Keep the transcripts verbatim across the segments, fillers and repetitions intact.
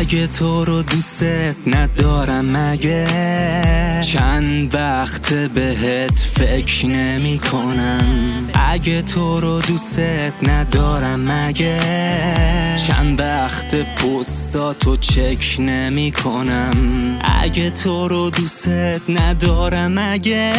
اگه تو رو دوست ندارم مگه چند وقت بهت فکر نمی کنم. اگه تو رو دوست ندارم مگه چند وقت پستاتو چک نمی کنم. اگه تو رو دوست ندارم مگه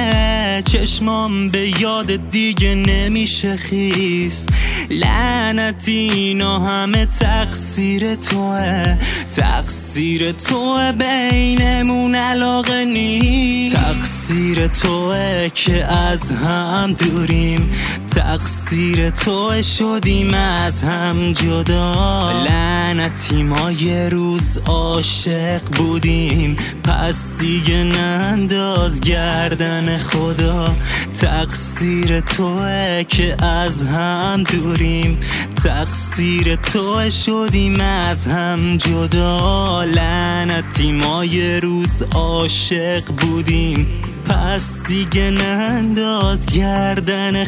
چشمام به یاد دیگه نمیشه خیس. لعنتی اینا همه تقصیر توه، تقصیر توه بینمون علاقه نیست. تقصیر توه که از هم دوریم، تقصیر توه شدیم از هم جدا. لعنتی ما یه روز عاشق بودیم، پس دیگه ننداز گردن خدا. تقصیر توه که از هم دوریم، تقصیر توه شدیم از هم جدا. لعنتی ما یه روز عاشق بودیم، پس دیگه ننداز گردن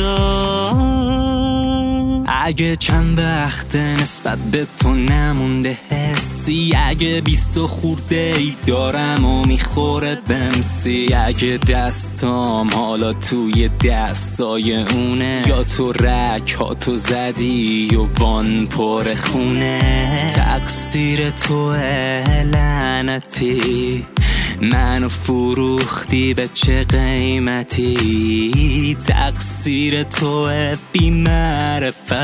خدا. اگه چند وقت نسبت به تو نمونده حسی، اگه بیست و خورده ای دارم و میخوره بمسی، اگه دستام حالا توی دستای اونه یا تو رک ها تو زدی و وان پر خونه. تقصیر توه لعنتی، منو فروختی به چه قیمتی. تقصیر توه بی معرفت،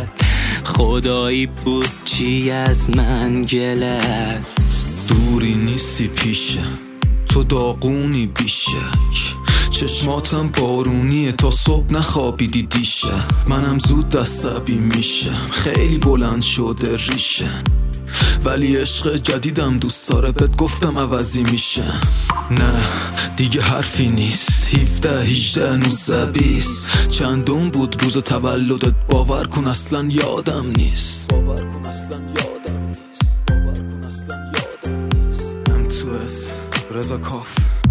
خدایی بود چی از من گلت. دوری نیستی پیشم، تو داغونی بیشک، چشماتم بارونیه تا صبح نخوابیدی دیشب. منم زود عصبی میشم، خیلی بلند شده ریشم، ولی عشق جدیدم دوست داره بهت گفتم عوضی میشم. نه دیگه حرفی نیست، هفده هجده نوزده بیست چندم بود روز تولدت، باور کن اصلا یادم نیست. باور کن اصلا یادم نیست. باور کن اصلا یادم نیست. ام تو اس رضا کاف.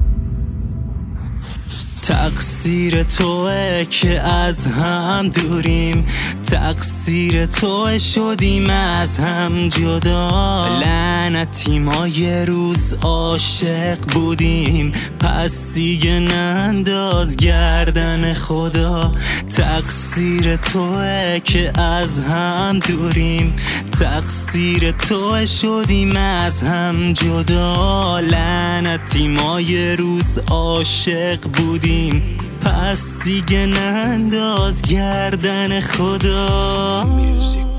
تقصیر توه که از هم دوریم، تقصیر توه شدیم از هم جدا. لعنتی ما یه روز عاشق بودیم، پس دیگه ننداز گردن خدا. تقصیر توه که از هم دوریم، تقصیر توه شدیم از هم جدا. لعنتی ما یه روز عاشق بودیم، پس دیگه ننداز گردن خدا.